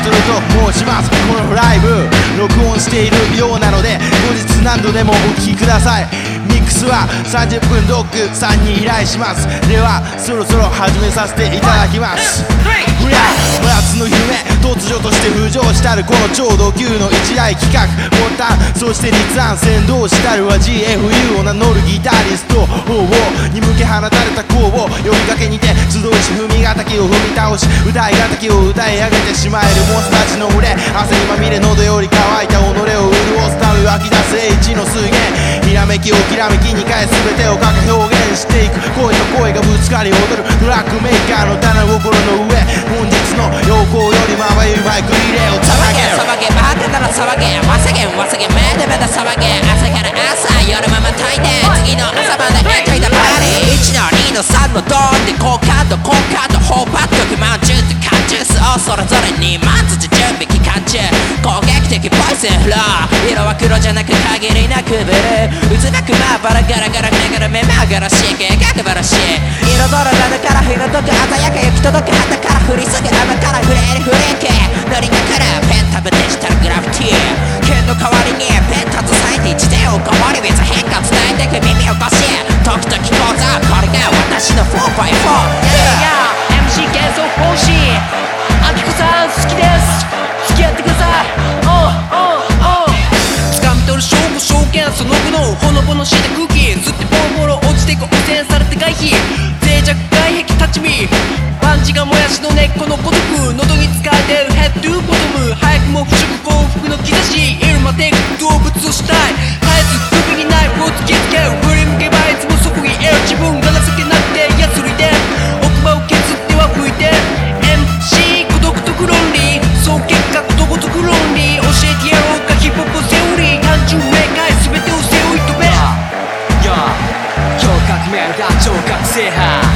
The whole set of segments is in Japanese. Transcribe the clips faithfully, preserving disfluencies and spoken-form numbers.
トルと申します。このライブ録音しているようなので後日何度でもお聴きください。ミックスはさんじゅっぷんドッグさんに依頼します。ではそろそろ始めさせていただきます。フリャ夏の夢突如として浮上したるこの超ド級の一大企画ボタンそして立案先導したるは ジーエフユー を名乗るギタリスト王に向け放たれた功を呼びかけにて集いし踏みがたきを踏み倒し歌いがたきを歌い上げてしまえるモンスターたちの群れ汗にまみれ喉より乾いた己を潤すため湧き出す H の水源ひらめきをきらめきに変え全てをかけ表現していく声と声がぶつかり踊るトラックメーカーの棚心の上本日の陽光よりまばゆいバイクリレーを騒げ騒げバーテンダー騒げわせげんわせげめでめで騒げ朝から朝夜まま炊いて次の朝までエントリーだパーティーいちのにのさんのドーンで好感度好感度頬張っとくまんじゅうって感じすをそれぞれに満足準備期間中攻撃的ポイズンフロー色は黒じゃなく限りなくブルー渦巻くまバラガラガラめがらめまがらしい計画ばらしい彩るラヌから彩く鮮やか行き届く旗から降りすぎ雨からフレーリフレーキ乗りながらペンタブデジタルグラフィティ剣の代わりにペンタと咲いて一点をこもり with 変化伝えてく耳をこし時々講座これが私の フォーバイフォーエムシー 幻想方針あきこさん好きです付き合ってくださいおうおうおう掴み取る勝負証券その後のほのぼのした空気吸ってボロボロ落ちてく汚染されて外皮脆弱外壁立ち見パンチがもやしの根っこの孤独喉に使えてるヘッドボトム早くも腐食幸福の兆しイルマテイク動物をしたい絶えず時にナイフを突きつける振り向けばいつもそこにいる自分が情けなくてやつりで奥歯を削っては吹いて エムシー 孤独と論理総結果ことごとく論理教えてやろうかヒップホップセオリー単純明快全てを背負い飛べ今日革命だ超覚醒派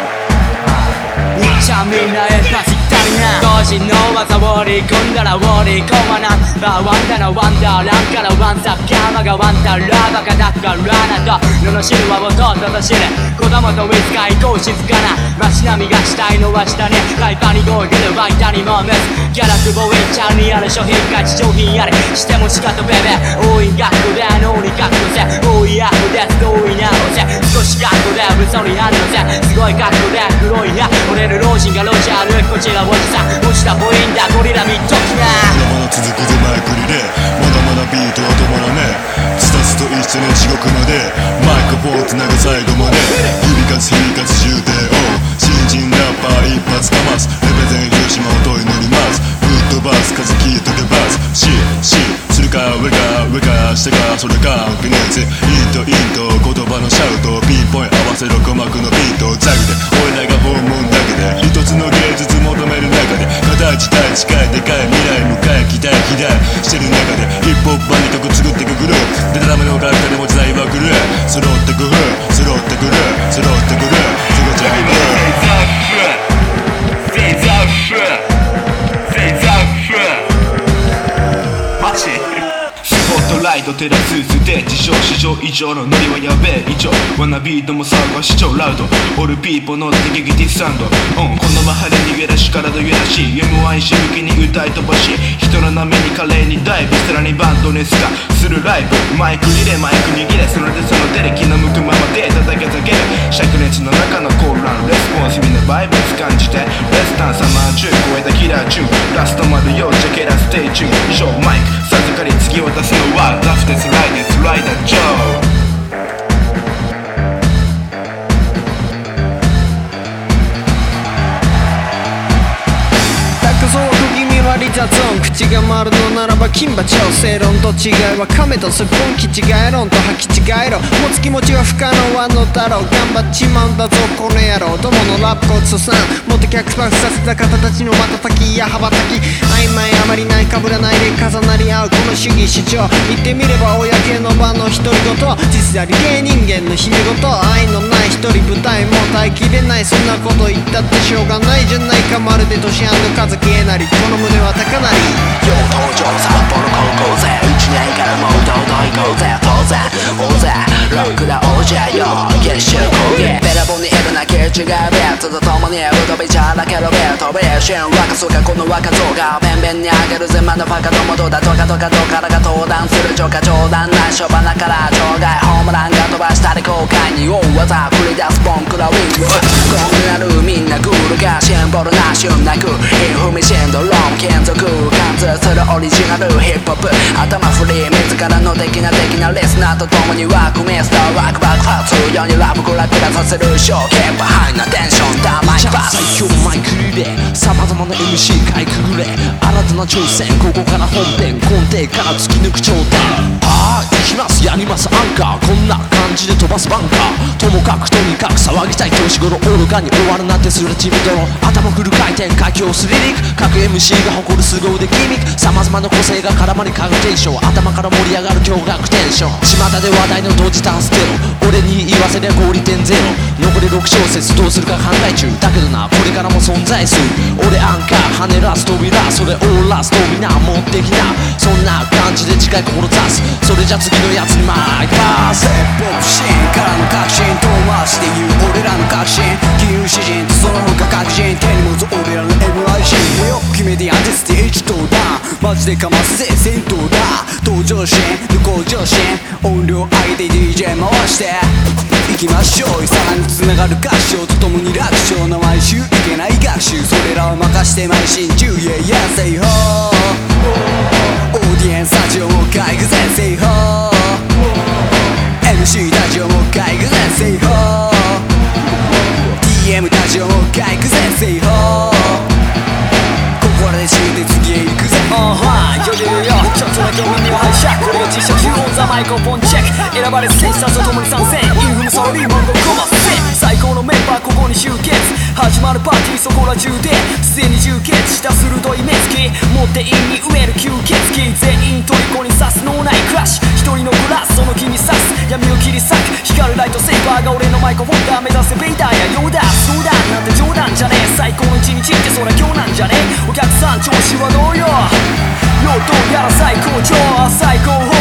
ちゃみんなエンパシー足りない同時の技を織り込んだら織り込まなバーワンダのワンダーランからワンサッキャマがワンダーラバカだからなと罵るは音と走る子供とウィズカ行こう静かな街並みがしたいのは下ねライパーにゴールでワイタにもメスギャラクボーイちゃんにある商品価値商品あれしてもしかとベベ多い学校で脳に書くのぜ多いアップです多いなのぜ少し学校で嘘になるのぜすごい学校で黒いな俺の老人がロジャー歩くこちらおじさん落ちたボインだゴリラ見ときなまだまだ続くぜマイクリレーまだまだビートは止まらねえスタスと一緒に地獄までマイクポーつなぐ最後まで指数響かず重低音新人ラッパー一発かますレベゼン広島を問い乗りますフットバス風聞いててバスシシするか上か上か下かそれか微熱イントイント言葉のシャウトピンポイン合わせろ鼓膜のビートザグで俺らが訪問だけで一つの芸術求める中で形対近いでかい未来向かい期待期待してる中でヒップホップ版に曲作ってくグループでたらめの楽器でも時代は来る揃ってくる揃ってくる揃ってくるすぐちゃいるライト照らすステージ上史上以上のノリはやべえ以上ワナビートも騒がし超ラウドオールピーポーの敵撃ディスサンド、うん、このマハで逃げ出し体揺らし エムワン し向きに歌い飛ばし人の波に華麗にダイブさらにバンドネス化するライブマイクリレーマイク握れそれでその手で気の向くままで叩けたける灼熱の中のコールランレスポンスみんなバイブス感じてレスタンサマー中超えたキラーチューンラストまでよチェケラステージューン以上マイク授かり次を出すのはラフテスライデスライダージョーリザゾーン口が回るのならば金馬調正論と違いは亀とスプーン気違い論と履き違いろ持つ気持ちは不可能はのだろう頑張っちまうんだぞこの野郎どものラップコツさんもっと逆パフさせた方たちの瞬きや羽ばたき曖昧あまりないかぶらないで重なり合うこの主義主張言ってみれば公の場の独り言実在芸人間の秘め事愛のない一人舞台も耐えきれないそんなこと言ったってしょうがないじゃないかまるで年安の数消えなりこの胸は高鳴りよう登場札幌高校生いちねんからもう堂々行こうぜ当然大勢ロックだ王者よ月収攻撃べらぼうにエゴな気違うやつと共にうどびちゃらけるベルトビーシン若そうかこの若造がペンペンにあげるぜマナファカどもどうだとかとかとからが登壇するジョカ冗談ないしょばなから場外ホームランが飛ばしたり後悔に大技繰り出すボンクラウィングゴンになるみんなグールがシンボルな旬なく踏みしんどローン金属貫通するオリジナルヒップホップ頭フリー自らの的な的なリスナーと共にワークミスターワークバック発世にラブグラグラさせるショーケープハイなテンションダーマイバス最強マイクリレー様々な エムシー かいくぐれ新たな挑戦ここから本編根底から突き抜く頂点ああ行きますやりますアンカーこんな感じで飛ばすバンカーともかくとにかく騒ぎたい年頃愚かに終わるなんてすらちびどろ頭フル回転佳境スリリック各 エムシー が誇る凄腕ギミック様々な個性が絡まり化学現象頭から盛り上がる驚愕テンション巷で話題の同時タンステロ俺に言わせりゃ合理点ゼロ残りろく小節どうするか考え中だけどなこれからも存在する俺アンカー跳ねらす扉それオーラス飛びな持ってきなそんな感じで次回志すそれじゃ次のやつにマイパスポップシーンからの確信遠回しで言う俺らの確信金融詩人その他各人手に持つ俺らの エムアイシー よく決めてやんでステージ登壇マジでかますぜ戦闘だ登場シーン向上心音量上げて ディージェー 回して行きましょうさらに繋がる合唱とともに楽勝の毎週いけない学習それらを任して邁進中 Yeah yeah say ho オーディエンスたちをもう一回行くぜ say ho エムシー たちをもう一回行くぜ say ho ディーエム たちをもう一回行くぜ say ho ここで死んで次へ行くぜ Uh huh よよよよちょっとだけ耳を拝借これが実写中オンザマイクをポンチェック選ばれず選手たちと共に参戦インフムサラリーマンがコマセ最高のメンバーここに集結始まるパーティーそこら中ですでに充血した鋭い目つき持って陰に埋める吸血鬼全員虜に刺す脳内クラッシュ一人残らずその気に刺す闇を切り裂く光るライトセーバーが俺のマイクフォンダー目指せベイダーやヨーダー相談なんて冗談じゃねえ最高の一日ってそりゃ今日なんじゃねえお客さん調子はどうよよどうやら最高潮最高峰